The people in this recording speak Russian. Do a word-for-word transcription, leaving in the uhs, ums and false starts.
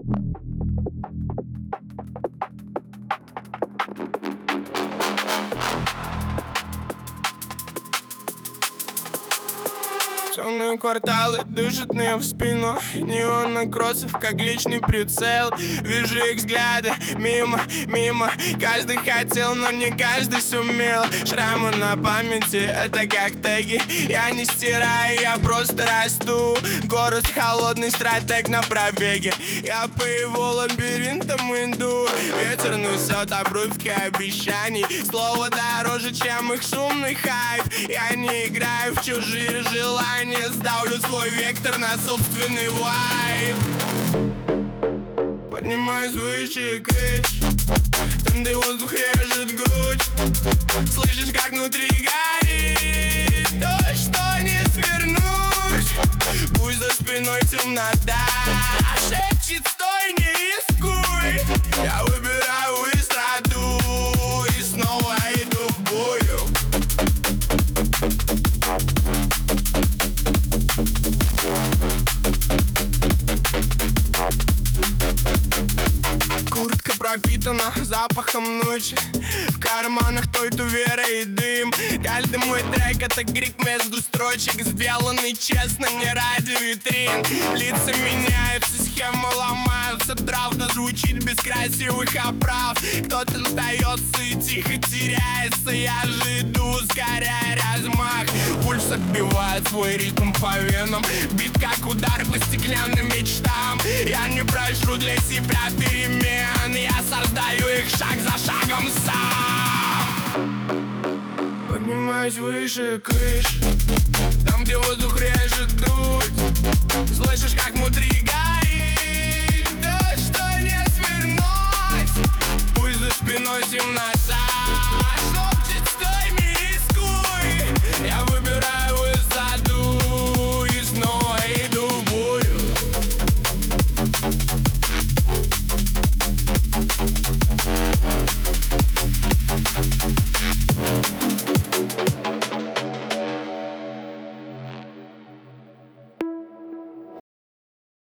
Темные кварталы дышат мне в спину. Неонный кроссов, как личный прицел. Вижу их взгляды мимо, мимо. Каждый хотел, но не каждый сумел. Шрамы на памяти, это как теги. Я не стираю, я просто расту. Город холодный, стратег на пробеге. Я по его лабиринтам иду. Ветер несет обрывки обещаний. Слово дороже, чем их шумный хайп. Я не играю в чужие желания. Не ставлю свой вектор на собственный вайб. Поднимаюсь выше крыш, там, где воздух режет грудь. Слышишь, как внутри горит то, что не свернуть. Пусть за спиной темнота шепчет: стой, не рискуй. Я выбираю и страду, и снова иду в бою. Куртка пропитана запахом ночи. В карманах той-то вера и дым. Каждый мой трек — это крик между строчек, сделанный честно, не ради витрин. Лица меняются, схемы ломаются. Правда звучит без красивых оправ. Кто-то сдается и тихо теряется. Я же иду, ускоряя размах. Пульс отбивает свой ритм по венам. Бит как удар по стеклянным мечтам. Я не прошу для себя перемен. Я создаю их шаг за шагом сам. Поднимаюсь выше крыш, там, где воздух режет грудь. Слышишь, как внутри горит